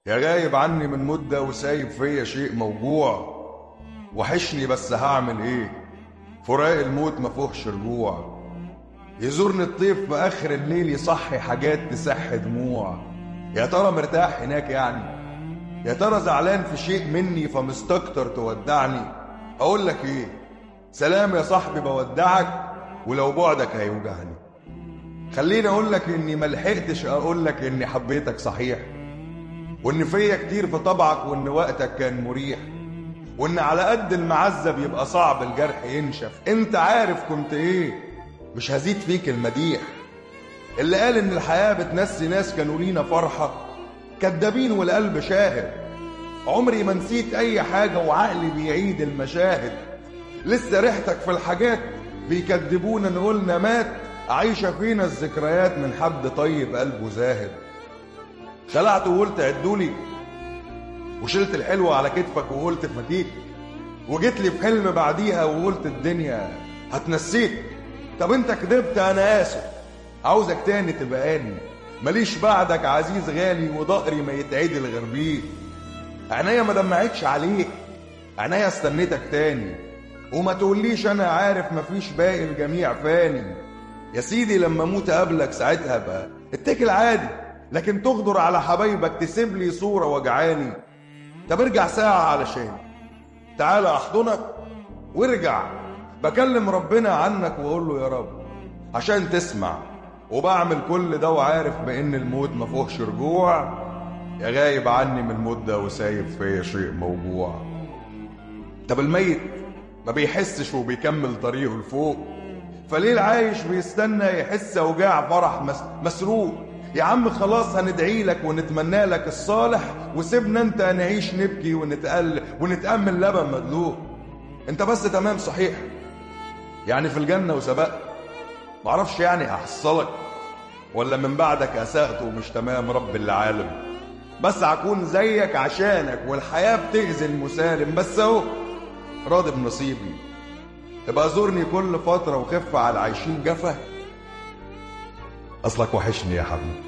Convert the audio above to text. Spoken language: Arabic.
يا غايب عني من مدة وسايب فيا شيء موجوع، وحشني بس هعمل ايه؟ فراق الموت مفوهش رجوع. يزورني الطيف في اخر الليل يصحي حاجات تسح دموع. يا ترى مرتاح هناك يعني؟ يا ترى زعلان في شيء مني فمستكتر تودعني؟ اقول لك ايه؟ سلام يا صاحبي بودعك، ولو بعدك هيوجعني. خليني اقول لك اني ملحقتش اقول لك اني حبيتك صحيح، وان فيا كتير في طبعك، وان وقتك كان مريح، وان على قد المعزة بيبقى صعب الجرح ينشف. انت عارف كنت ايه؟ مش هزيد فيك المديح. اللي قال ان الحياة بتنسي ناس كانوا لينا فرحة كدابين والقلب شاهد. عمري ما نسيت اي حاجة وعقلي بيعيد المشاهد. لسه ريحتك في الحاجات بيكدبونا نقولنا مات. عايشة فينا الذكريات من حد طيب قلبه زاهد. خلعت وقلت عدولي، وشلت الحلوة على كتفك وقلت فديك، وجيت لي في حلم بعديها وقلت الدنيا هتنسيك. طب انت كدبت، انا اسف، عاوزك تاني تبقاني. ماليش بعدك عزيز غالي، وضهري ما يتعدل غير بيك. عينيا ما دمعتش عليك، عينيا استنيتك تاني. وما تقوليش انا عارف مفيش باقي، الجميع فاني. يا سيدي لما اموت قبلك ساعتها بقى اتكل عادي، لكن تغدر على حبايبك تسيب لي صورة وجعاني. طب ارجع ساعة علشان تعالى احضنك وارجع. بكلم ربنا عنك واقول له يا رب عشان تسمع، وبعمل كل ده وعارف بان الموت مفوهش رجوع. يا غايب عني من مدة وسايب فيا شيء موجوع. طب الميت ما بيحسش وبيكمل طريقه لفوق، فليه العايش بيستنى يحس اوجاع فرح مسروق؟ يا عم خلاص هندعي لك ونتمنى لك الصالح، وسيبنا انت نعيش نبكي ونتأمل لبن مدلوق. انت بس تمام صحيح يعني في الجنة وسبقت، معرفش يعني هحصلك ولا من بعدك أسأت ومش تمام رب العالم. بس هكون زيك عشانك، والحياة بتأذي المسالم، بس اهو راضي بنصيبي. تبقى زورني كل فترة وخف على عايشين جفا، أصلك وحشني يا حبيبي.